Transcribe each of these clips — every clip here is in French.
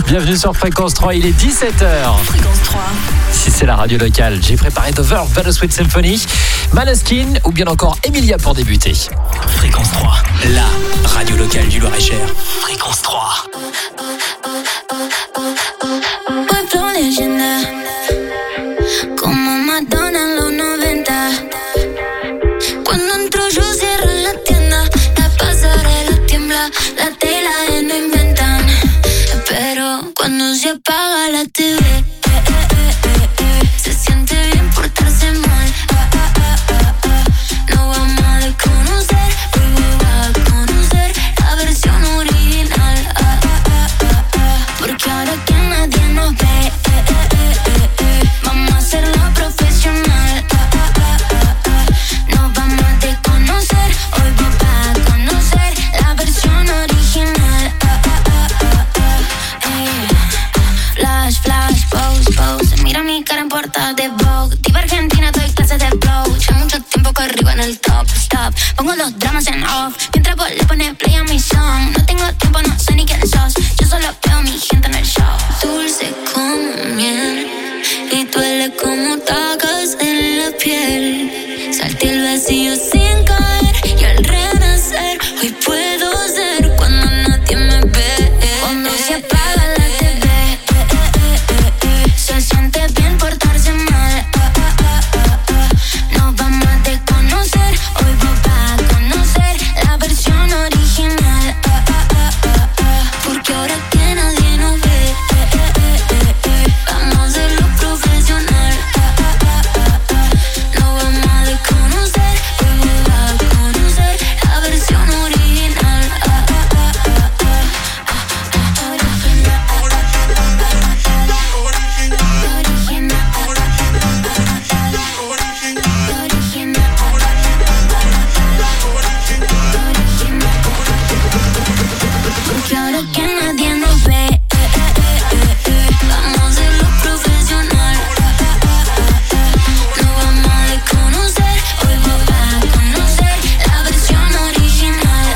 Bienvenue sur Fréquence 3, il est 17h. Fréquence 3. Si c'est la radio locale, j'ai préparé The Verve Bittersweet Symphony, Måneskin ou bien encore Emilia pour débuter. Fréquence 3, la radio locale du Loir-et-Cher. Fréquence 3. Pueblo leyenda, como Madonna en los 90. Cuando entro yo cierro la tienda, la pasarela tiembla, la tela no inventan. Pero cuando se apaga la TV, se siente bien portarse mal. No vamos a desconocer, hoy va a conocer la versión original. Porque ahora que nadie nos ve, vamos a hacerlo profesional. Nos vamos a desconocer, hoy va a conocer la versión original. Flash, flash, pose, pose. Mira mi cara en portada de Vogue. Diva argentina, doy clases de flow. Ya mucho tiempo corrigo en el top, stop. Pongo los dramas en off, mientras vos le pones play a mi song. No tengo tiempo, no sé ni quién sos. Yo solo veo a mi gente en el show. Dulce como miel y duele como tacas en la piel. Salté el vacío sin caer y al renacer hoy puedo ser cuando nadie me ve. Cuando se apaga la TV, se siente bien portarse mal. Nos vamos a desconocer, hoy vos vas a conocer la versión original. Porque ahora que nadie nos ve, vamos a hacerlo profesional. Nos vamos a desconocer, hoy vos vas a conocer la versión original. Porque ahora que nadie nos ve, vamos a hacerlo profesional. No vamos a desconocer, hoy vos vas a conocer la versión original.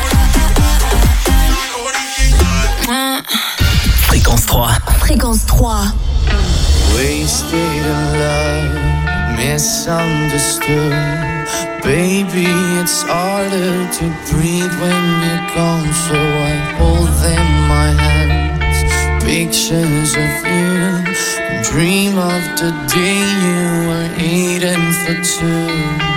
Fréquence 3. Fréquence 3. Wasted in love, misunderstood. Baby, it's harder to breathe when you're gone, so I hold in my hands pictures of you and dream of the day you were eating for two.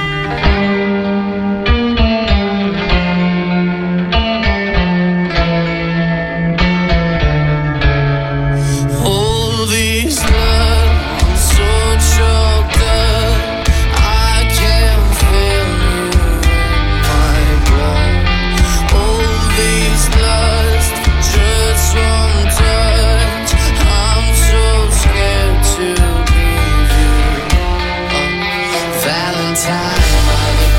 Valentine,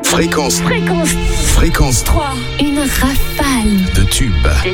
Fréquence 3. Une rafale de tubes.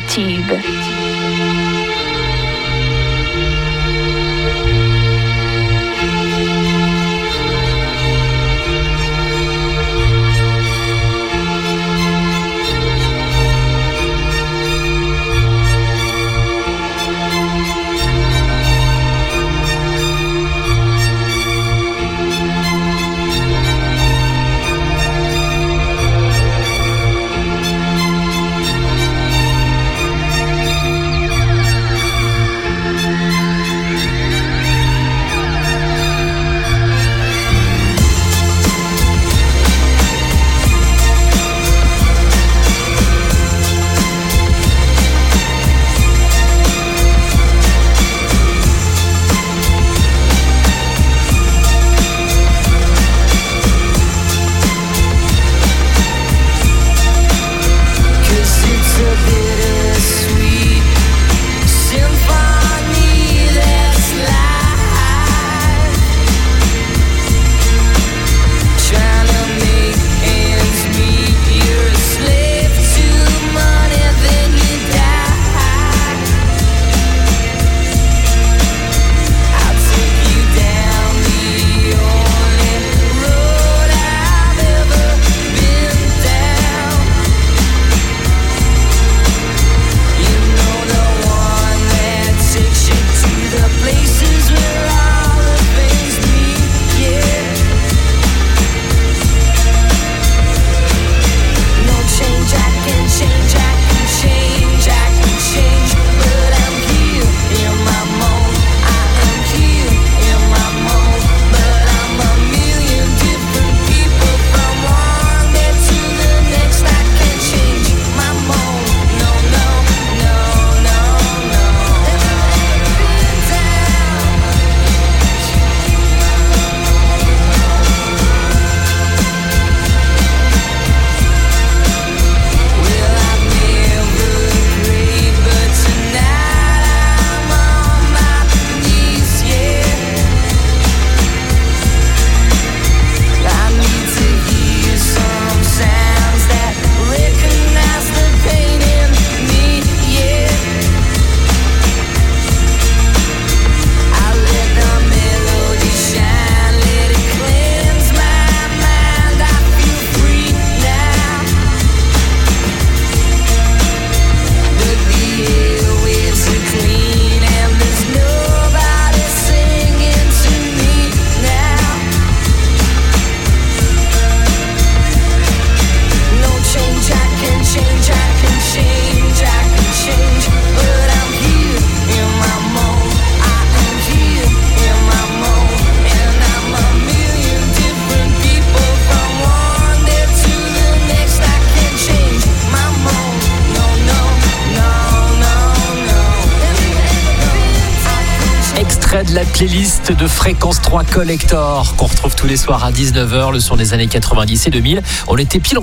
De la playlist de Fréquence 3 Collector qu'on retrouve tous les soirs à 19h, le son des années 90 et 2000. On était pile en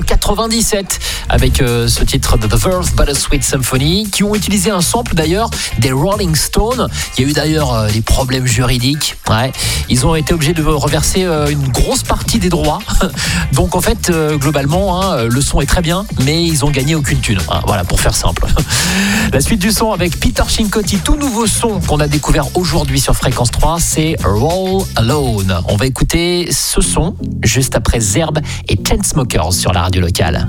97 avec ce titre de The Verve Bittersweet Symphony, qui ont utilisé un sample d'ailleurs des Rolling Stones. Il y a eu d'ailleurs des problèmes juridiques. Ouais. Ils ont été obligés de reverser une grosse partie des droits. Donc en fait, globalement, le son est très bien, mais ils ont gagné aucune thune. Voilà, pour faire simple. La suite du son avec Peter Cincotti, tout nouveau son qu'on a découvert aujourd'hui sur Fréquence 3, c'est Roll Alone. On va écouter ce son juste après Zerb et Chainsmokers sur la radio locale.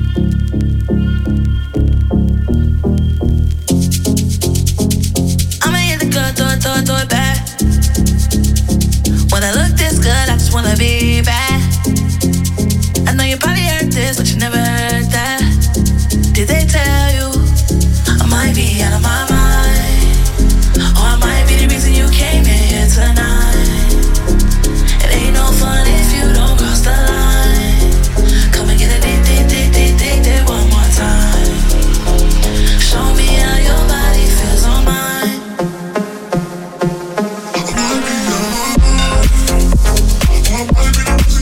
When I look this good, I just wanna be bad. I know you probably heard this, but you never heard that. Did they tell you I might be out of my mind? Or I might be the reason you came in here tonight. It ain't no fun if you don't cross the line. Come and get a date one more time. Show me how your body feels on mine. I might be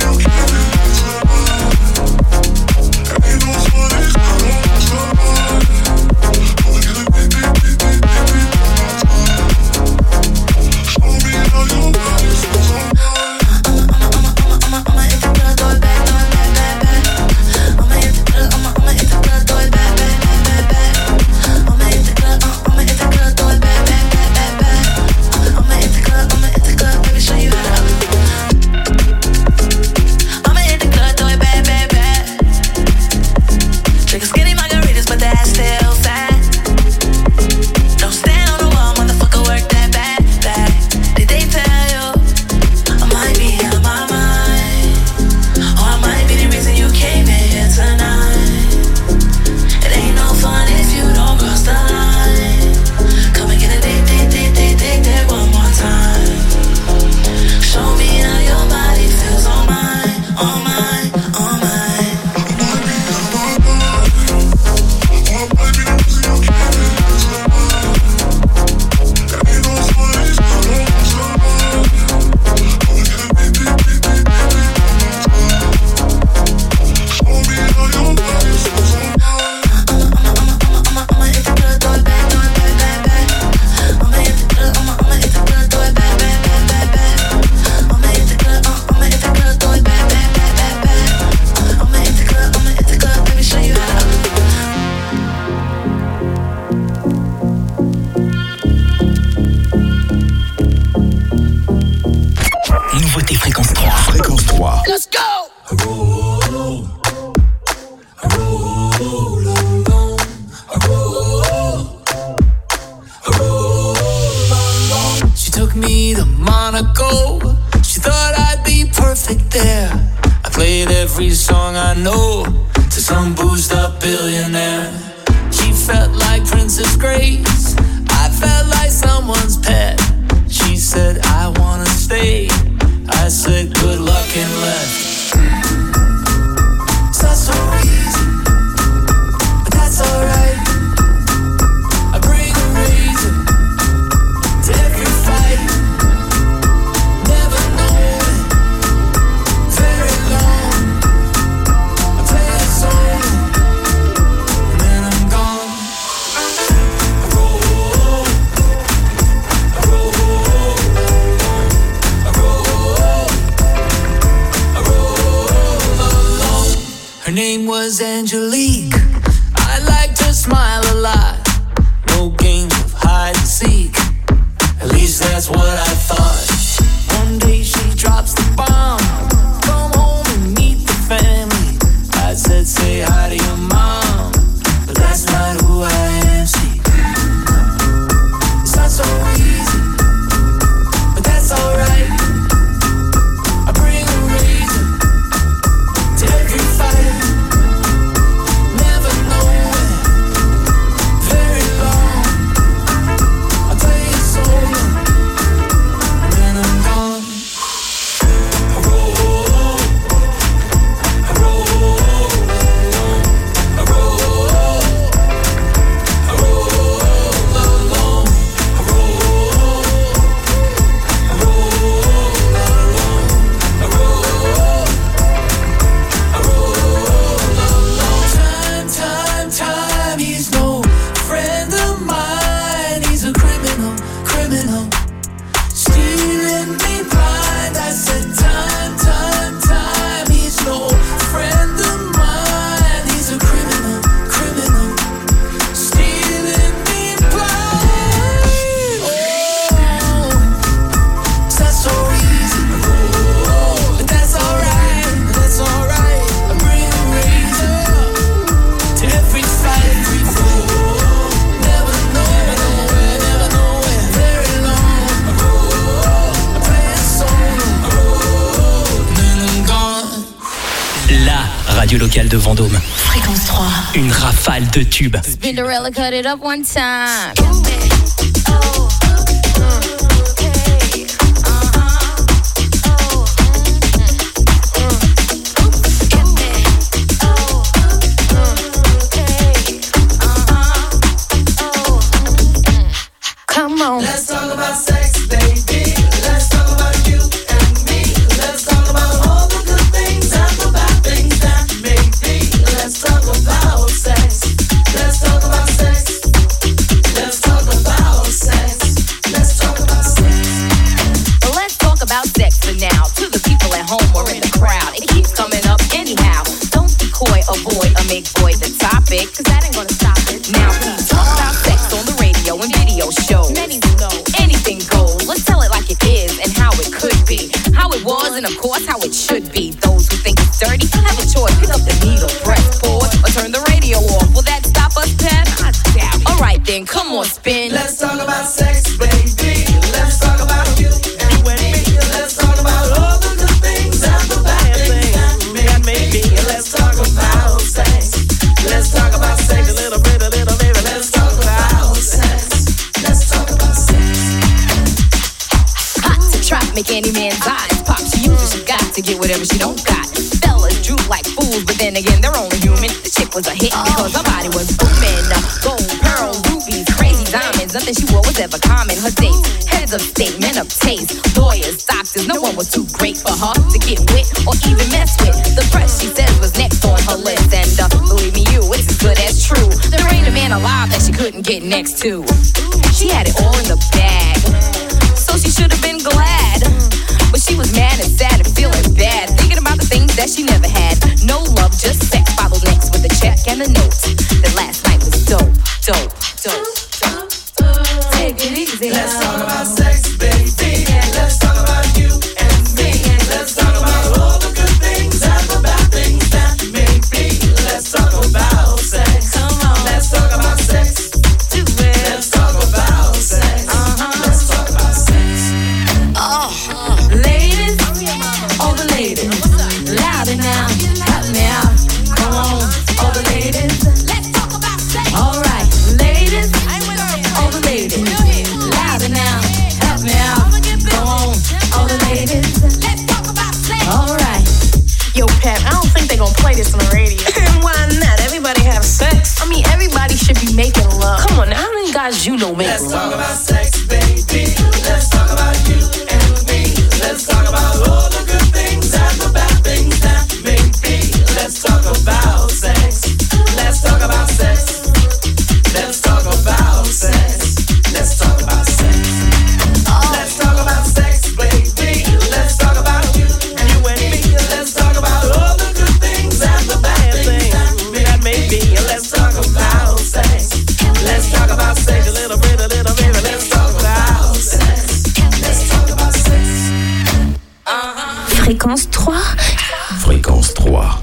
played every song I know to some boozed up billionaire. She felt like Princess Grace, I felt like someone's pet. She said, I wanna stay. I said, good luck and left. It's not so easy, but that's alright. I bring a razor to every fight. Never knowing very long. I play a song and then I'm gone. I roll, I roll, I roll, I roll alone. Her name was Angelique. I liked her smile a lot. No games of hide and seek. At least that's what I thought. One day she drops the bomb. Come home and meet the family. I said, say hi to your mom. But that's not who I am, see. It's not so easy, but that's alright. I bring a razor to every fight. Never knowing very long. I play it solo and then I'm gone. I roll, I roll, I roll, I roll alone. I roll, I roll alone. I roll, I roll alone. Time, he's no friend of mine. He's a criminal, stealing me blind. I said time, he's no friend of mine. He's a criminal, stealing me blind. Oh, it's not so easy, but that's alright, I bring a razor to every fight. Never know it very long. I play a solo and then I'm gone. La radio locale de Vendôme. Fréquence 3. Une rafale de tubes. Spinderella, cut it up one time. Come on. Let's talk about sex, baby. Let's talk about you and me. Let's talk about all the good things and the bad things that may be. Let's talk about sex. Let's talk about sex. Let's talk about sex. Let's talk about sex. Let's talk about sex for now. To the people at home or in the crowd, it keeps coming up anyhow. Don't be coy, avoid, or make void the topic, cause that ain't gonna stop it. Now please talk about sex on the radio and video shows. Many know anything goes. Let's tell it like it is and how it could be, how it was, and of course how it should be. Those who think it's dirty have a choice. Pick up the needle, press pause, or turn the radio off. Will that stop us, Pat? I doubt it. Alright then, come on, spin. Let's talk about sex, baby. Let's talk about you and me. Let's talk about all the good things and the bad things that may be. Let's talk about sex. Let's talk about sex. A little baby. Let's talk about sex. Let's talk about sex. Hot to try to make any man's eyes pop. She uses she got to get whatever she don't got. Fellas droop like fools, but then again, they're only human. The chick was a hit because her body was booming. Gold, pearl, rubies, crazy diamonds. Nothing she wore was ever common. Her dates, heads of state, men of taste, lawyers, doctors. No one was too great for her to get with or even mess with. The press, she says, was next on her list. And believe me, it's as good as true. There ain't a man alive that she couldn't get next to. She had it all in the bag, so she should have been glad. But she was mad and sad and feeling bad, thinking about the things that she never had. No love, just sex. Followed next with a check and a note. That last night was dope. Take it easy. Let's talk about sex, baby. Let's talk about you and me. Let's talk about all the good things and the bad things that may be. Let's talk about sex. Come on. Let's talk about sex. Do it. Let's talk about sex. Let's talk about sex. Ladies, all the ladies, loud and that. I don't think they're gonna play this on the radio. Why not? Everybody have sex. I mean, everybody should be making love. Come on, now, how many guys you know make love? Let's talk about sex, baby. Let's talk about you and me. Let's talk about all the good things and the bad things that may be. Let's talk about sex. Let's talk about sex. Let's talk about sex. Let's talk about sex. Let's talk about sex, baby. Let's talk about you and me. Let's talk about all the good things and the bad things that may be. Let's talk about sex. Let's talk about sex. A little bit, baby. Let's talk about sex. Let's talk about sex. Fréquence 3. Fréquence 3.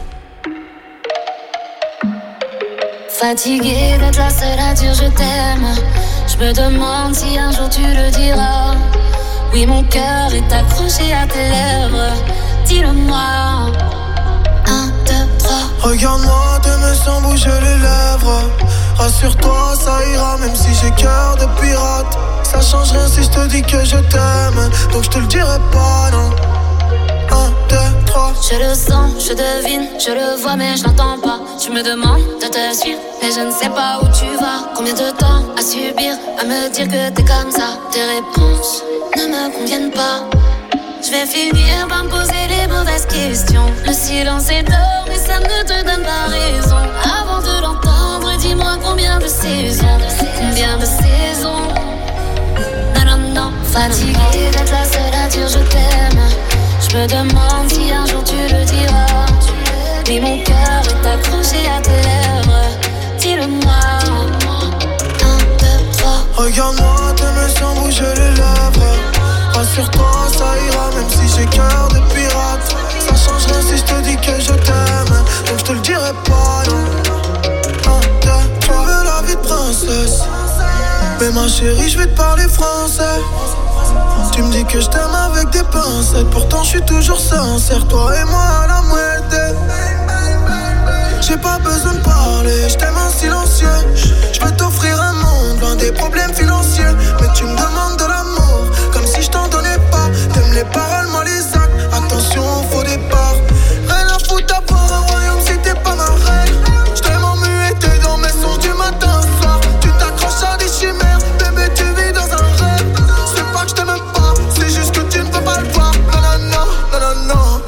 Fatiguée d'être la seule à dire je t'aime. Je me demande si un jour tu le diras. Oui, mon cœur est accroché à tes lèvres. Dis-le-moi. 1, 2, 3. Regarde-moi, te me sens bouger les lèvres. Rassure-toi, ça ira, même si j'ai cœur de pirate. Ça change rien si je te dis que je t'aime. Donc je te le dirai pas, non. 1, 2, 3. Je le sens, je devine, je le vois mais je l'entends pas. Tu me demandes de te suivre, mais je ne sais pas où tu vas. Combien de temps à subir, à me dire que t'es comme ça. Tes réponses ne me conviennent pas. Je vais finir par me poser les mauvaises questions. Le silence est d'or mais ça ne te donne pas raison. Avant de l'entendre, dis-moi combien de saisons. Combien de saisons. Non, non, non. Fatiguée d'être la seule à dire je t'aime. Je me demande si un jour tu le diras. Mais mon cœur est accroché à tes lèvres. Dis-le-moi. 1, 2, 3. Regarde-moi, te me sens bouger les lèvres. Rassure-toi, ça ira, même si j'ai cœur de pirate. Ça change rien si je te dis que je t'aime. Donc je te le dirai pas, non. 1, 2, 3. Tu veux la vie de princesse. Mais ma chérie, je vais te parler français. Tu me dis que je t'aime avec des pincettes. Pourtant je suis toujours sincère. Toi et moi à la moitié. J'ai pas besoin de parler, je t'aime en silencieux. Je veux t'offrir un monde loin des problèmes financiers. Mais tu me demandes de l'amour, comme si je t'en donnais pas. T'aimes les paroles, moi les actes. Attention au faux départ. Rien à foutre d'avoir un royaume si t'es pas ma reine. Je t'aime en muet, t'es dans mes songes du matin au soir. Tu t'accroches à des chimères, bébé tu vis dans un rêve. C'est pas que je t'aime pas, c'est juste que tu ne peux pas le voir. Non, non, non, non, non, non.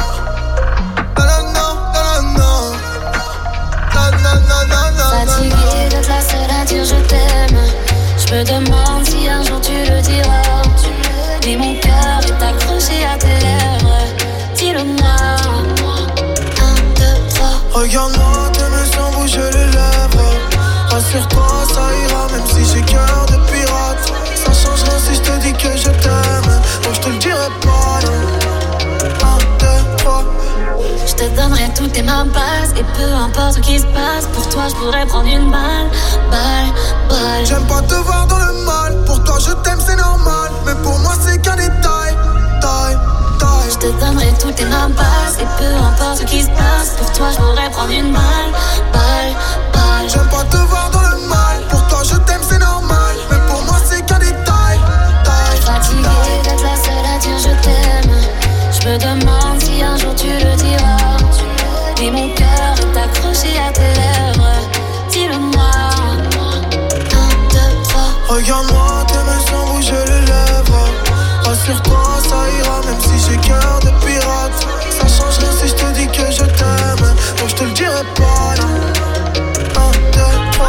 Fatiguée d'être la seule à dire je t'aime. Je me demande si un jour tu le diras. Mais mon cœur est accroché à tes lèvres. Dis-le-moi. 1, 2, 3. Regarde-moi, te me sens bouger les lèvres. Rassure-toi, ça ira, même si j'ai cœur de pirate. Ça change rien si je te dis que je t'aime. Donc je te le dirai pas, non. 1, 2, 3. Je te donnerai toutes tes mains basses. Et peu importe ce qui se passe, pour toi je pourrais prendre une balle. Balle. J'aime pas te voir dans le mal. Pour toi je t'aime c'est normal. Mais pour moi c'est qu'un détail. Je te donnerai toutes tes mains basses. Et peu importe ce qui se passe, pour toi je pourrais prendre une balle. J'aime pas te voir dans le mal. Pour toi je t'aime c'est normal. Mais pour moi c'est qu'un détail. Fatiguée d'être la seule à dire je t'aime. Je me demande si un jour tu le diras. Mais mon cœur est accroché à tes lèvres. Dis-le-moi. 1, 2, 3. Regarde-moi, te me sens bouger les lèvres. Rassure-toi, ça ira, même si j'ai cœur de pirate. Ça change rien si je te dis que je t'aime. Donc je te le dirai pas, non. 1, 2, 3.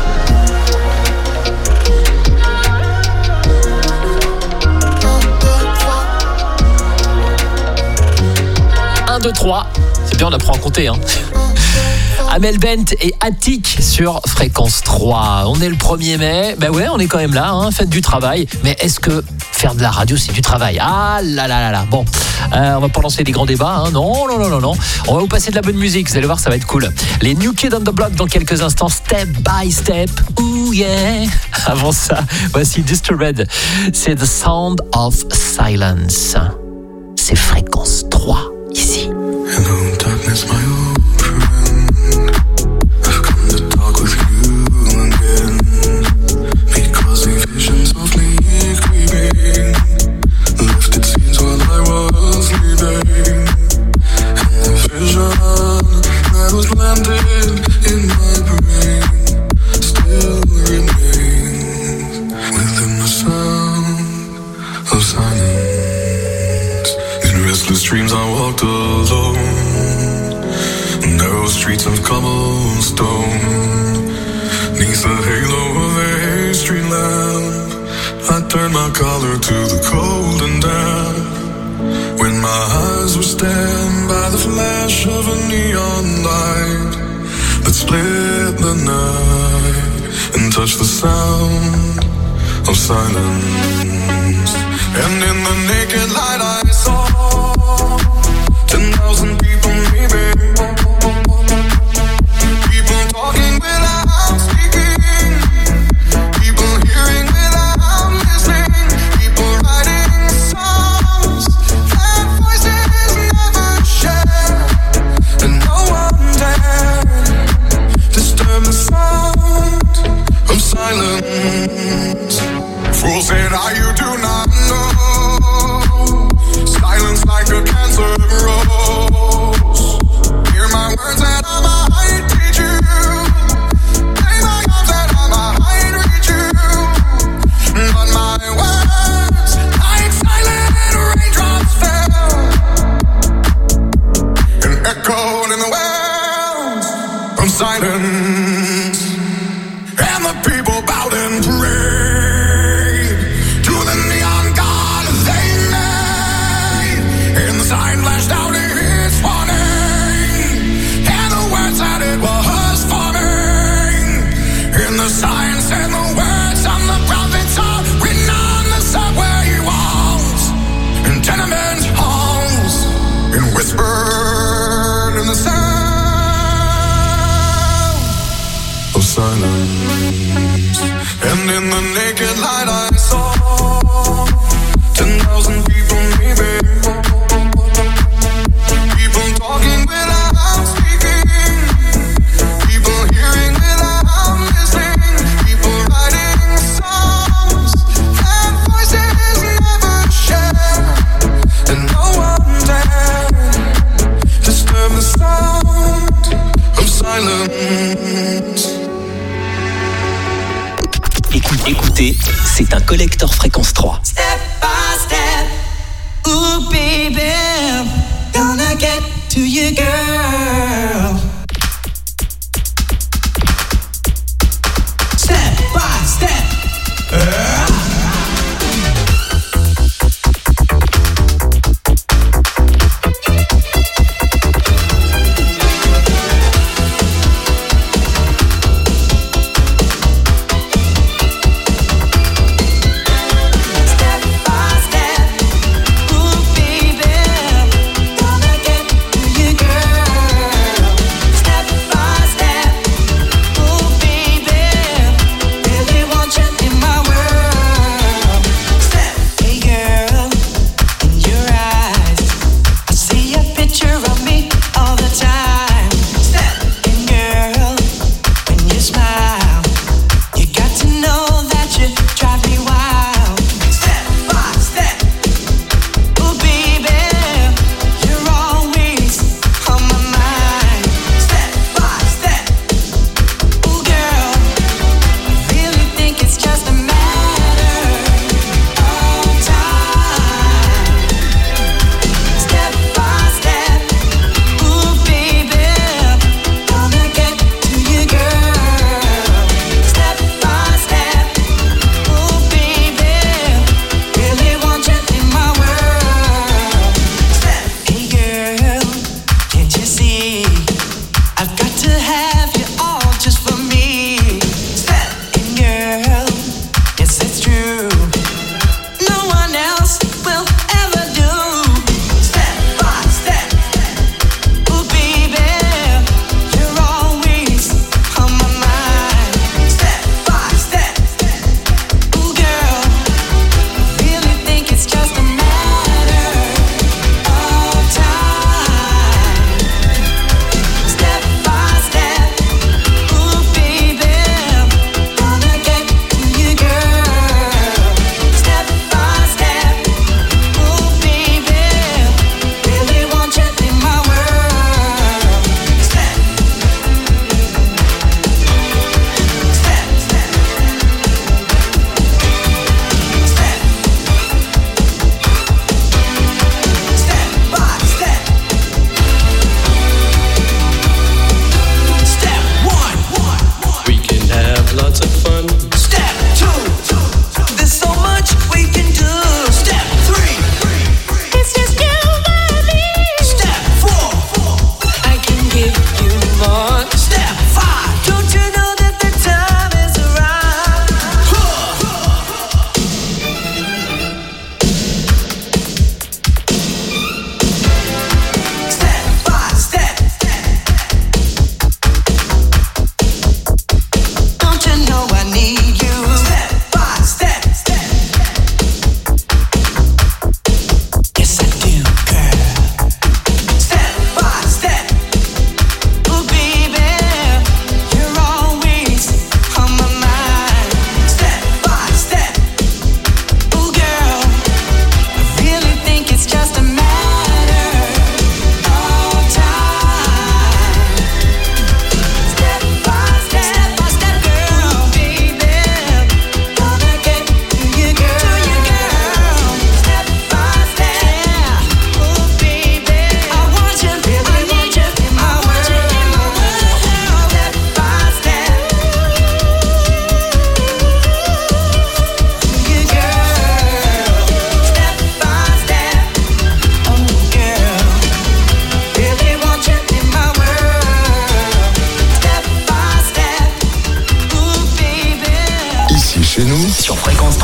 1, 2, 3. C'est bien, on apprend à compter, hein. Amel Bent et Attic sur Fréquence 3. On est le 1er mai. Ben ouais, on est quand même là, hein, fête du travail. Mais est-ce que faire de la radio, c'est du travail? Ah là là là là. Bon, on va pas lancer des grands débats, hein. Non. On va vous passer de la bonne musique, vous allez voir, ça va être cool. Les New Kids on the Block dans quelques instants, Step by Step. Ooh yeah. Avant ça, voici Disturbed. C'est The Sound of Silence. C'est Fréquence 3, ici. Hello darkness, my old friend. I've come to talk with you again. Because the vision softly creeping left its scenes while I was leaving. And the vision sound that was landed in my brain still remains within the sound of silence. In restless dreams I walked alone, narrow streets of cobblestone. Neath the halo of a street lamp, I turned my collar to the cold and damp. When my eyes were stabbed by the flash of a neon light that split the night and touched the sound of silence. And in the naked light I saw 10,000 people, maybe. People talking without speaking, people hearing without listening, people writing songs that voices never share, and no one dared disturb the sound of silence. Fool said, you do not know. Silence like a cancer grows. Hear my words and I might teach you. Lay my arms and I might reach you. But my words, like silent raindrops, fell and echoed in the wells of silence. And the people bowed and prayed to the neon god they made. And the sign flashed out its warning, and the words that it was forming. And the sign said the words on the prophets are written on the subway walls, in tenement halls, and whispered in the sound of silence. And in the naked light I saw 10,000 people, maybe. People talking without speaking, people hearing without listening, people writing songs that voices never share, and no one dared disturb the sound of silence. Écoutez, c'est un collector fréquence 3. Step by step, ooh baby, gonna get to you, girl. Step by step. Step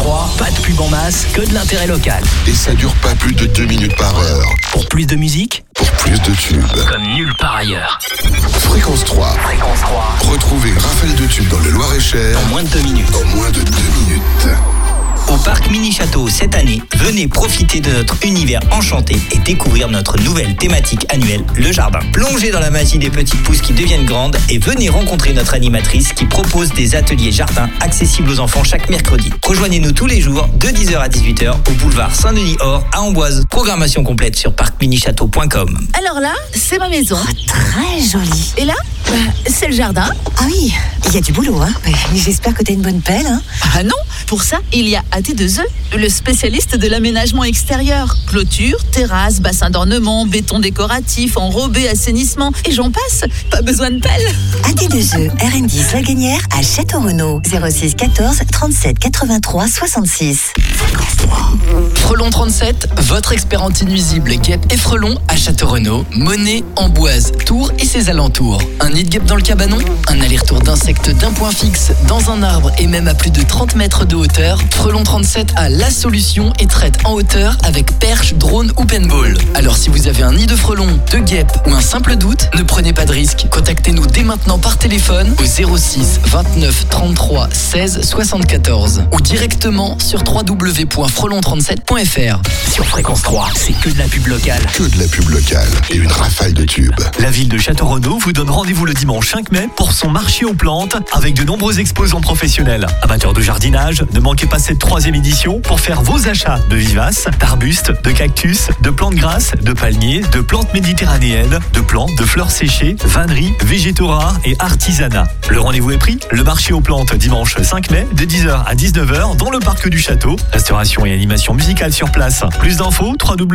3, pas de pub en masse, que de l'intérêt local. Et ça dure pas plus de 2 minutes par heure. Pour plus de musique, pour plus de tubes. Comme nulle part ailleurs. Fréquence 3. Fréquence 3. Retrouvez une rafale de tubes dans le Loir-et-Cher. En moins de 2 minutes. En moins de 2 minutes. Au Parc Mini Château cette année, venez profiter de notre univers enchanté et découvrir notre nouvelle thématique annuelle, le jardin. Plongez dans la magie des petites pousses qui deviennent grandes et venez rencontrer notre animatrice qui propose des ateliers jardin accessibles aux enfants chaque mercredi. Rejoignez-nous tous les jours de 10h à 18h au boulevard Saint-Denis-Or à Amboise. Programmation complète sur parcminichâteau.com. Alors là, c'est ma maison. Oh, très jolie. Et là, c'est le jardin. Ah oui, il y a du boulot, hein. Mais j'espère que t'as une bonne pelle, hein. Ah non, pour ça, il y a AT2E, le spécialiste de l'aménagement extérieur. Clôture, terrasse, bassin d'ornement, béton décoratif, enrobé, assainissement, et j'en passe. Pas besoin de pelle. AT2E, RN10 La Gagnère à Château-Renaud. 06 14 37 83 66. Frelon 37, votre expert anti-nuisible guêpe et frelon à Château-Renaud, Monet, Amboise, Tours et ses alentours. Un nid de guêpe dans le cabanon, un aller-retour d'insectes d'un point fixe dans un arbre et même à plus de 30 mètres de hauteur. Frelon 37 a la solution et traite en hauteur avec perche, drone ou paintball. Alors si vous avez un nid de frelon, de guêpe ou un simple doute, ne prenez pas de risque. Contactez-nous dès maintenant par téléphone au 06 29 33 16 74 ou directement sur www.frelon37.fr. Sur Fréquence 3, c'est que de la pub locale. Que de la pub locale et une rafale de tubes. La ville de Château-Renaud vous donne rendez-vous le dimanche 5 mai pour son marché aux plantes avec de nombreux exposants professionnels. Amateurs de jardinage, ne manquez pas cette 3e édition pour faire vos achats de vivaces, d'arbustes, de cactus, de plantes grasses, de palmiers, de plantes méditerranéennes, de plantes, de fleurs séchées, vanneries, végétaux rares et artisanat. Le rendez-vous est pris, le marché aux plantes dimanche 5 mai de 10h à 19h dans le parc du château. Restauration et animation musicale sur place. Plus d'infos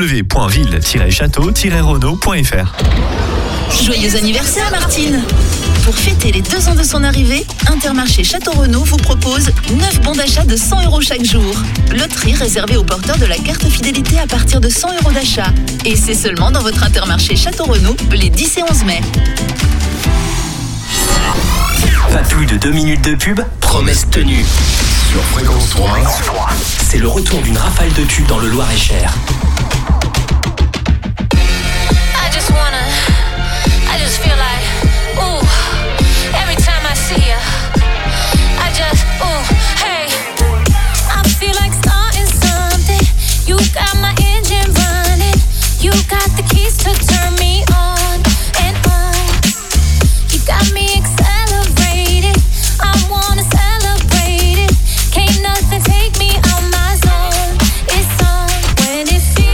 www.ville-château-renaud.fr. Joyeux anniversaire Martine. Pour fêter les 2 ans de son arrivée, Intermarché Château-Renaud vous propose 9 bons d'achat de 100 € chaque jour. Loterie réservée aux porteurs de la carte fidélité à partir de 100 € d'achat. Et c'est seulement dans votre Intermarché Château-Renaud les 10 et 11 mai. Pas plus de 2 minutes de pub, promesse tenue. Sur Fréquence 3, c'est le retour d'une rafale de tubes dans le Loir-et-Cher. I just feel like, ooh, every time I see you, I just, ooh, hey, I feel like starting something. You got my engine running. You got the keys to turn me on and on. You got me accelerated. I wanna celebrate it. Can't nothing take me out my zone. It's on when it feels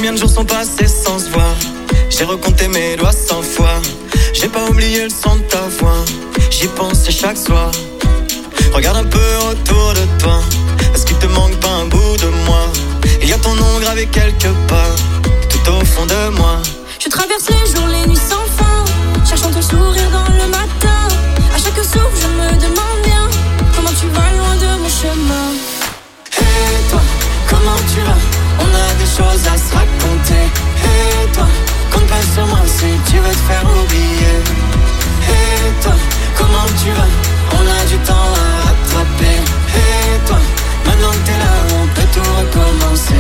Combien de jours sont passés sans se voir? J'ai recompté mes doigts 100 fois. J'ai pas oublié le son de ta voix. J'y pensais chaque soir. Regarde un peu autour de toi. Est-ce qu'il te manque pas un bout de moi? Il y a ton nom gravé quelque part, tout au fond de moi. Je traverse les jours, les nuits sans fin, cherchant ton sourire dans le matin. À chaque souffle, je me demande bien comment tu vas loin de mon chemin. Et toi, comment tu vas? On a des choses à se raconter. Et toi, compte pas sur moi si tu veux te faire oublier. Et toi, comment tu vas? On a du temps à rattraper. Et toi, maintenant que t'es là, on peut tout recommencer.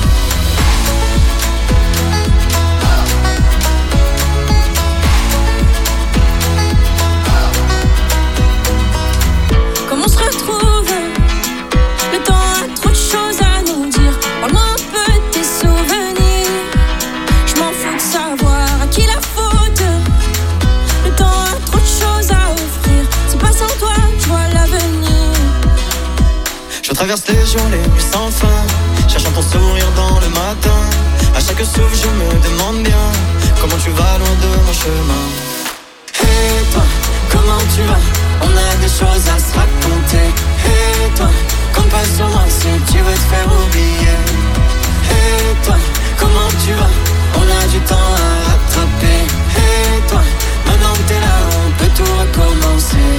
Comment on se retrouve? Le temps a trop de choses à nous dire. Parle-moi un peu de tes souvenirs. Je m'en fous de savoir à qui la faute. Le temps a trop de choses à offrir. C'est pas sans toi que je vois l'avenir. Je traverse les jours, les nuits sans fin, cherchant ton sourire dans le matin. À chaque souffle, je me demande bien comment tu vas loin de mon chemin. Et toi, comment tu vas? On a des choses à se raconter. Et toi, compte pas sur moi si tu veux te faire oublier. Et toi, comment tu vas? On a du temps à rattraper. Et toi, maintenant que t'es là, on peut tout recommencer.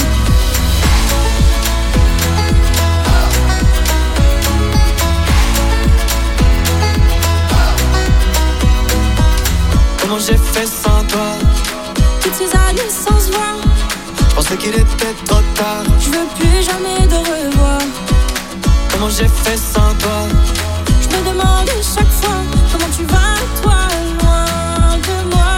Comment j'ai fait sans toi? Toutes ces années sans se voir. Je pensais qu'il était trop tard. Je veux plus jamais de revoir. Comment j'ai fait sans toi? Je me demande chaque fois comment tu vas, toi, loin de moi.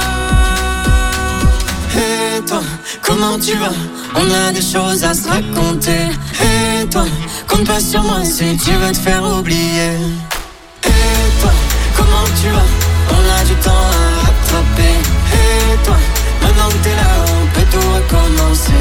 Et toi, comment tu vas? On a des choses à se raconter. Et toi, compte pas sur moi si tu veux te faire oublier. Et toi, comment tu vas? On a du temps à rattraper. Et toi, maintenant que t'es là, on peut tout recommencer.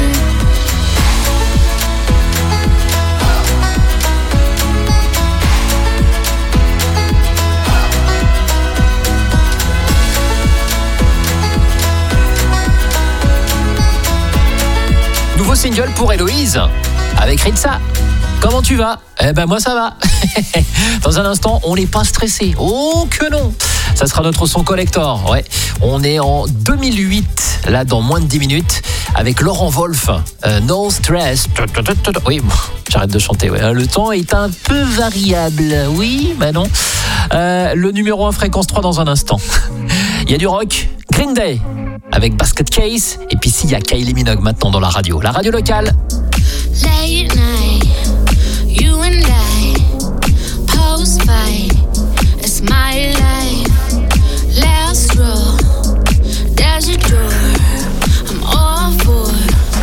Nouveau single pour Héloïse avec Ritza. Comment tu vas? Eh ben moi ça va. Dans un instant, on n'est pas stressé. Oh que non. Ça sera notre son collector. Ouais. On est en 2008, là dans moins de 10 minutes, avec Laurent Wolf. No stress. Oui, bon, j'arrête de chanter. Ouais. Le temps est un peu variable. Oui, mais non. Le numéro 1 fréquence 3 dans un instant. Il y a du rock. Green Day avec Basket Case. Et puis s'il y a Kylie Minogue maintenant dans la radio locale. Late night, you and I, post fight, it's my life. Last row, there's a door, I'm all for.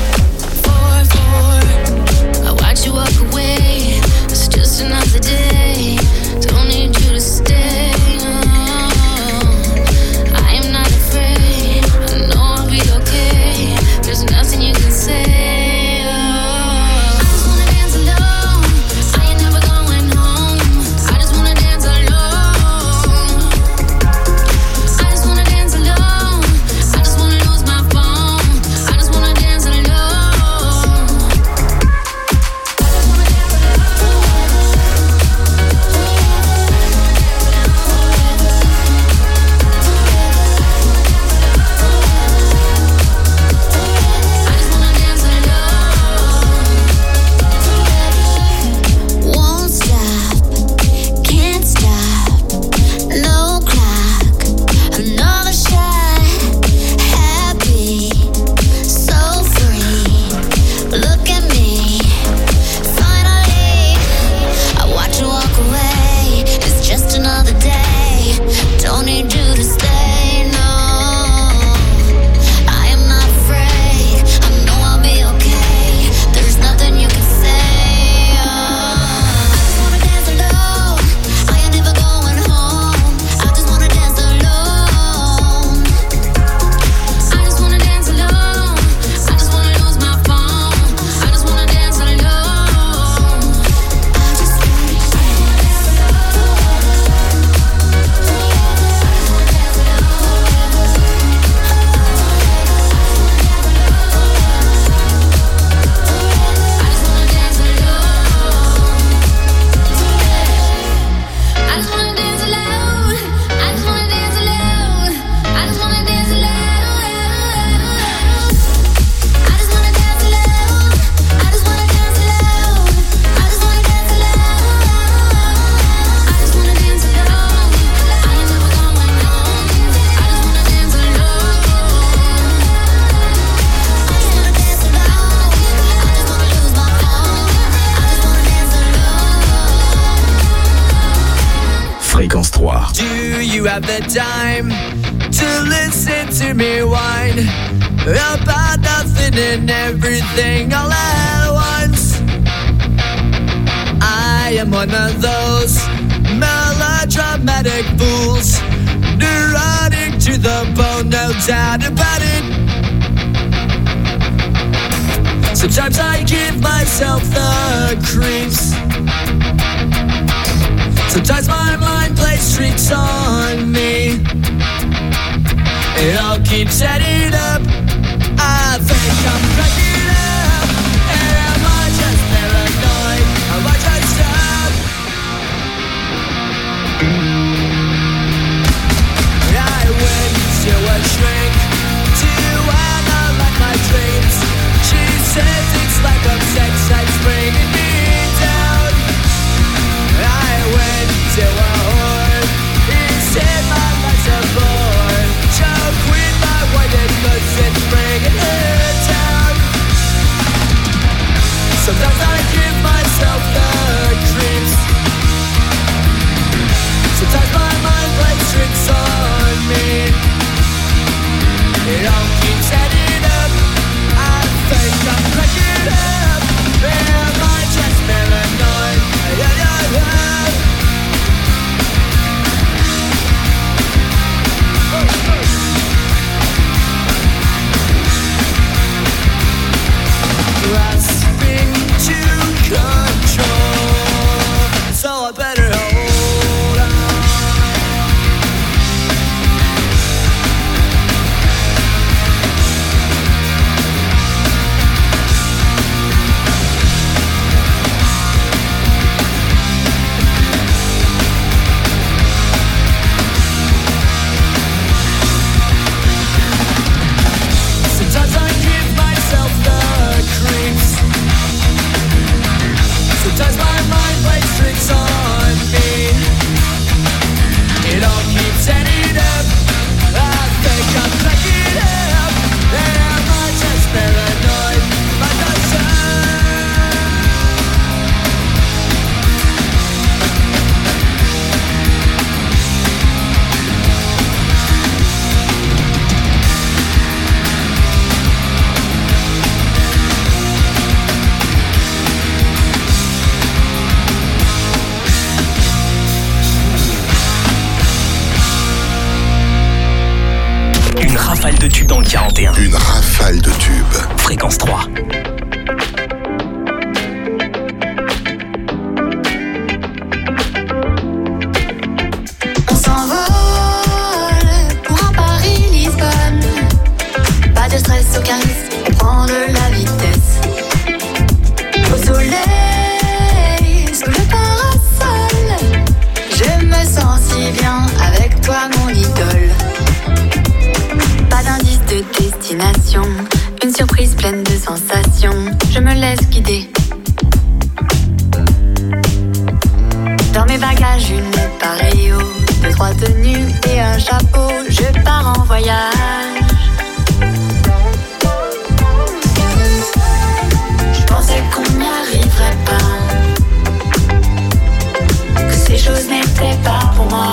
I watch you walk away, it's just another day. Don't need you to stay. I am not afraid, I know I'll be okay. There's nothing you can say. Do you have the time to listen to me whine about nothing and everything all at once? I am one of those melodramatic fools, neurotic to the bone, no doubt about it. Sometimes I give myself the creeps. Sometimes my mind plays tricks on me. It all keeps adding up. I think I'm cracking up. Am I just paranoid? Am I just up? I went to a shrink to analyze my dreams. She says it's like a sex that's bringing me down. I went to a whore. He said my life's a bore. Choke with my white cause it's bringing her down. Sometimes I give myself the creeps. Sometimes my mind plays tricks on me. It all keeps adding up. I think I'm cracking up. Am I just paranoid? Yeah, yeah, yeah. Grasping to control, so I better hold on. Sometimes I give myself the creeps. Sometimes my mind plays tricks on me. It all keeps adding up. I think I'm cracking up. Am I just paranoid? Am I just Une rafale de tubes dans le 41. Une rafale de tubes. Fréquence 3. On s'envole pour un Paris-Lisbonne. Pas de stress, aucun risque, prends de la vitesse. Au soleil, sous le parasol, je me sens si bien avec toi mon idole. Pas d'indice de destination, une surprise pleine de sensations, je me laisse guider. Dans mes bagages, une pareille eau, 2-3 tenues et un chapeau, je pars en voyage. Je pensais qu'on n'y arriverait pas, que ces choses n'étaient pas pour moi.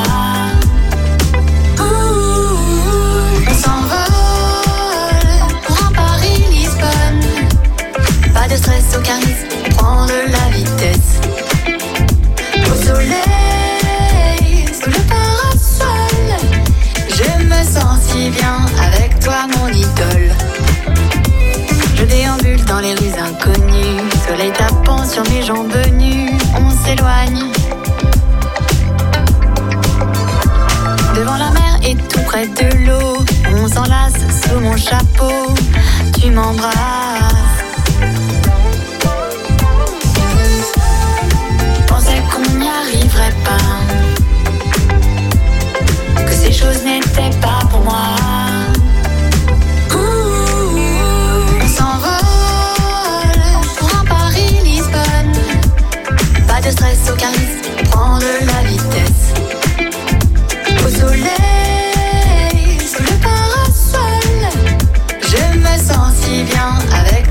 On s'envole pour un Paris-Lisbonne. Pas de stress, aucun risque, prends de la vitesse. Au soleil, sous le parasol, je me sens si bien avec toi mon idole. Je déambule dans les rues inconnues, soleil tapant sur mes jambes nues, on s'éloigne. Devant la mer et tout près de l'eau, on s'enlace sous mon chapeau, tu m'embrasses. Je pensais qu'on n'y arriverait pas, que ces choses n'étaient pas pour moi. On s'envole pour un Paris-Lisbonne. Pas de stress, aucun risque, prends de la vitesse. Au soleil, sous le parasol, je me sens si bien avec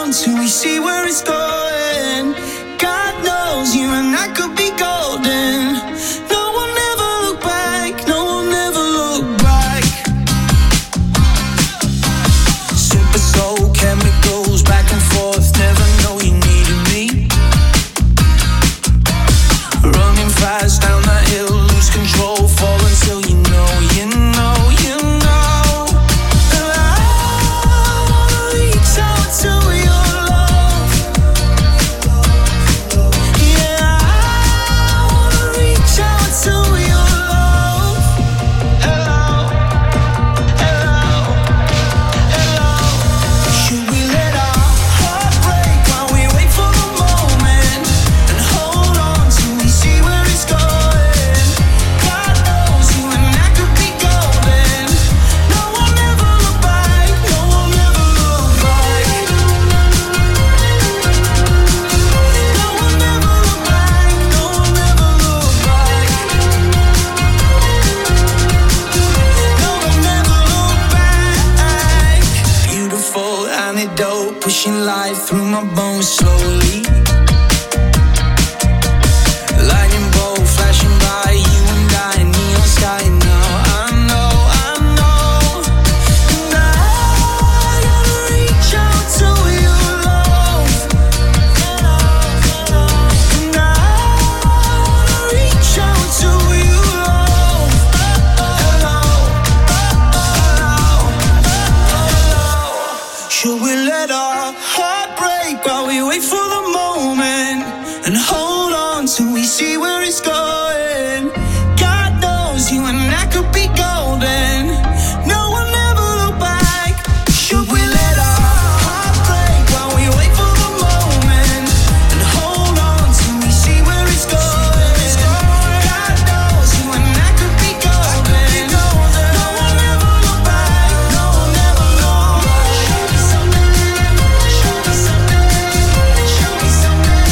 on till we see where it's going. God knows you and I could be golden. No one ever look back, no one ever look back. Super soul chemicals back and forth, never know you needed me. Running fast down that hill, lose control, fall until you know, you know, you know. And I wanna reach out to your love. Yeah, I wanna reach out to your love. Hello, hello, hello. Should we let our heart break while we wait for the moment and hold on till we see where it's going? God knows you and I could be golden. No one ever look back, no one ever look back. No one ever look back, no one ever look back. No one ever look back. Beautiful antidote, pushing life through my bones slowly. Lightning bolt flashing by, you and I, neon sky now. I know, I know. And I gotta reach out to your love. And I wanna reach out to your love. Hello, hello. Should we let our heart break while we wait for the moment and hold on till we see where it's going? God knows you and I could be golden. No one ever look back. Should we let our heart break while we wait for the moment and hold on till we see where it's going? God knows you and I could be golden. No one ever look back. No one ever look back. Show me something. Show me something. Show me something.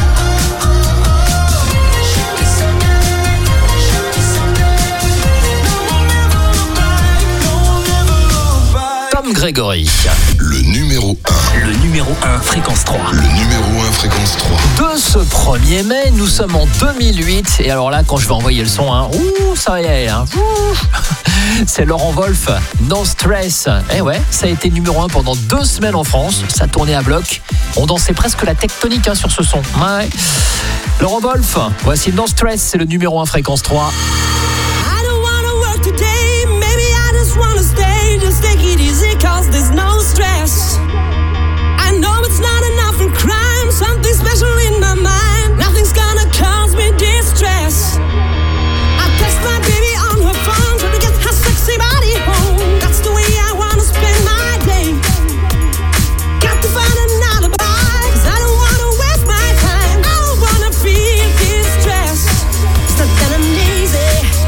Show me something. Show me something. No one ever look back. No one ever look back. Tom Gregory. Le numéro 1. Le numéro 1, fréquence 3. Le numéro 1, fréquence 3. De ce 1er mai, nous sommes en 2008. Et alors là, quand je vais envoyer le son, hein, ouh, ça y est, hein, ouh. C'est Laurent Wolf, No Stress. Eh ouais, ça a été numéro 1 pendant 2 semaines en France. Ça tournait à bloc. On dansait presque la tectonique hein, sur ce son. Ouais. Laurent Wolf, voici No Stress, c'est le numéro 1 fréquence 3. I don't wanna work today, maybe I just wanna stay. Just take it easy cause there's no stress. I know it's not enough for crime, something special in my mind. Nothing's gonna cause me distress. I text my baby on her phone, trying to get her sexy body home. That's the way I wanna spend my day. Got to find an alibi, cause I don't wanna waste my time. I don't wanna feel distress. It's not that I'm lazy.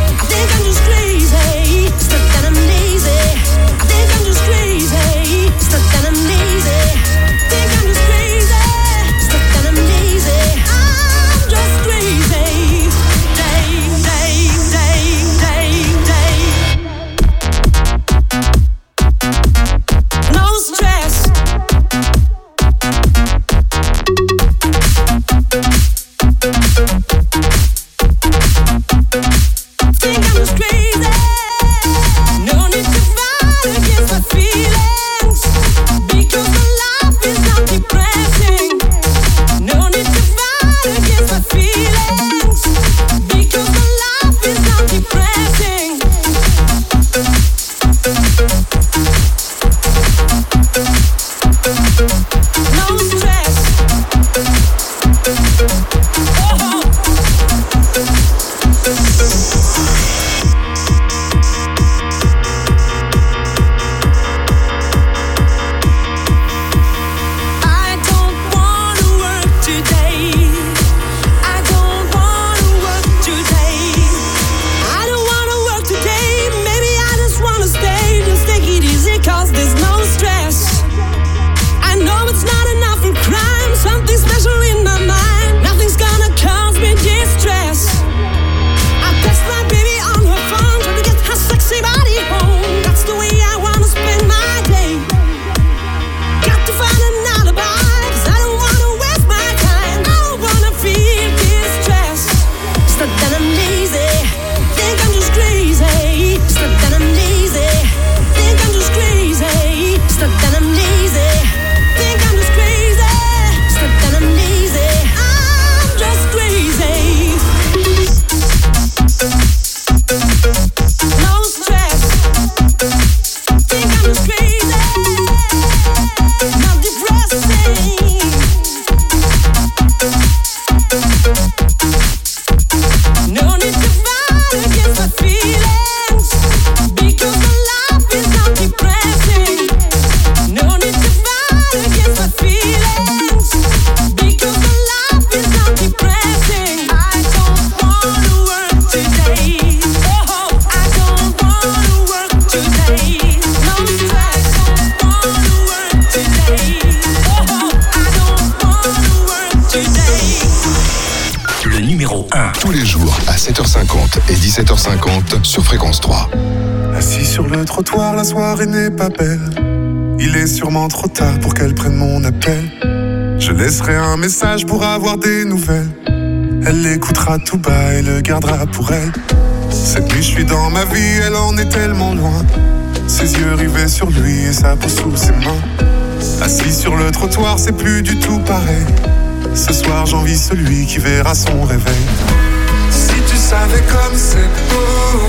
numéro 1. Tous les jours à 7h50 et 17h50 sur Fréquence 3. Assis sur le trottoir, la soirée n'est pas belle. Il est sûrement trop tard pour qu'elle prenne mon appel. Je laisserai un message pour avoir des nouvelles. Elle l'écoutera tout bas et le gardera pour elle. Cette nuit je suis dans ma vie, elle en est tellement loin. Ses yeux rivés sur lui et sa peau sous ses mains. Assis sur le trottoir, c'est plus du tout pareil. Ce soir j'envie celui qui verra son réveil. Si tu savais comme c'est beau,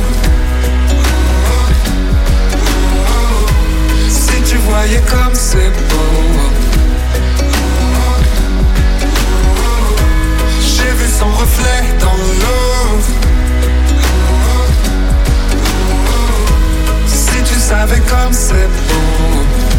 si tu voyais comme c'est beau. J'ai vu son reflet dans l'eau. Si tu savais comme c'est beau.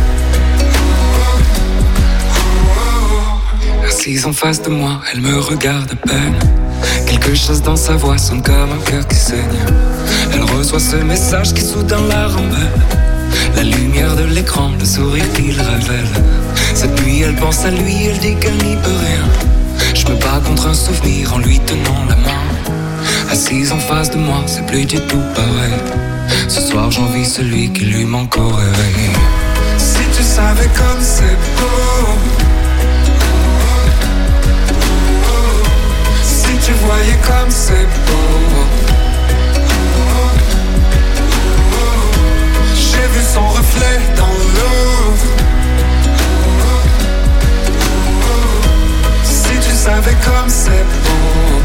Assise en face de moi, elle me regarde à peine. Quelque chose dans sa voix sonne comme un cœur qui saigne. Elle reçoit ce message qui soudain la rend belle. La lumière de l'écran, le sourire qu'il révèle. Cette nuit elle pense à lui, elle dit qu'elle n'y peut rien. Je me bats contre un souvenir en lui tenant la main. Assise en face de moi, c'est plus du tout pareil. Ce soir j'envie celui qui lui manque au réveil. Si tu savais comme c'est beau. Si tu voyais comme c'est beau. J'ai vu son reflet dans l'eau. Si tu savais comme c'est beau.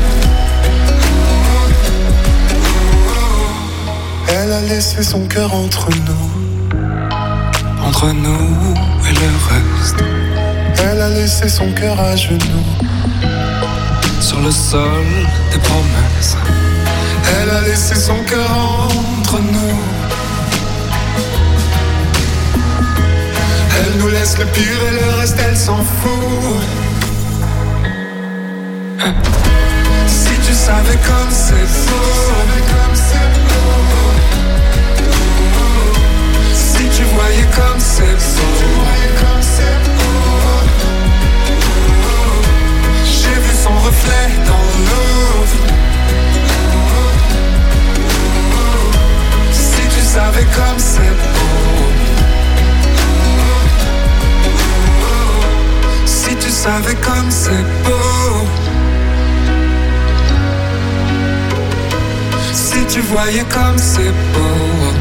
Elle a laissé son cœur entre nous. Entre nous et le reste. Elle a laissé son cœur à genoux. Sur le sol des promesses. Elle a laissé son cœur entre nous. Elle nous laisse le pire et le reste elle s'en fout. Si tu savais comme c'est beau. Si tu voyais comme c'est beau. J'ai vu son reflet dans l'eau. Si tu savais comme c'est beau. Si tu savais comme c'est beau. Si tu voyais comme c'est beau.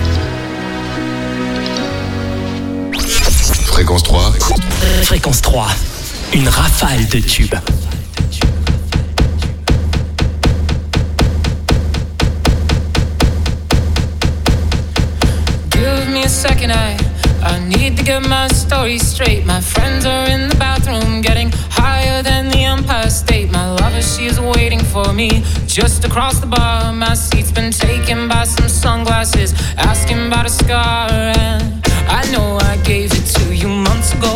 Fréquence 3. Fréquence 3. Une rafale de tubes. Give me a second, I need to get my story straight. My friends are in the bathroom getting higher than the Empire State. My lover, she's waiting for me just across the bar. My seat's been taken by some sunglasses, asking about a scar. And I know I gave it to you months ago.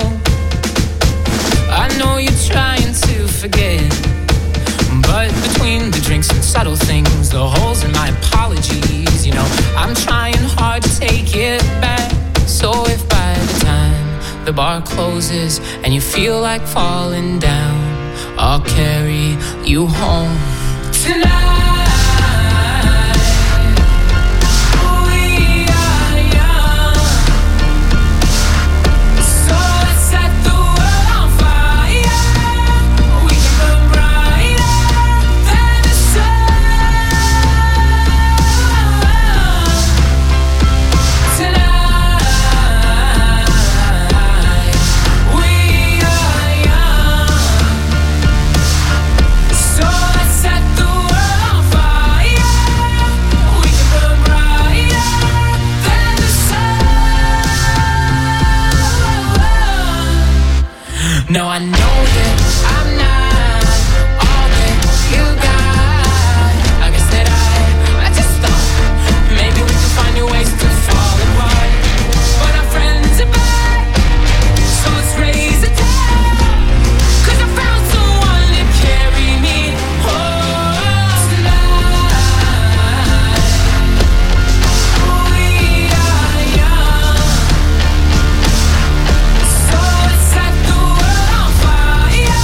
I know you're trying to forget, but between the drinks and subtle things, the holes in my apologies, you know, I'm trying hard to take it back. So if by the time the bar closes and you feel like falling down, I'll carry you home tonight. No, I know that I'm not all that you got. I guess that I just thought maybe we could find new ways to fall apart. But our friends are back, so let's raise a toast. 'Cause I found someone to carry me home tonight. We are young, so let's set the world on fire.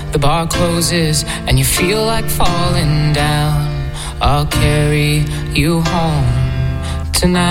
the bar closes and you feel like falling down, I'll carry you home tonight.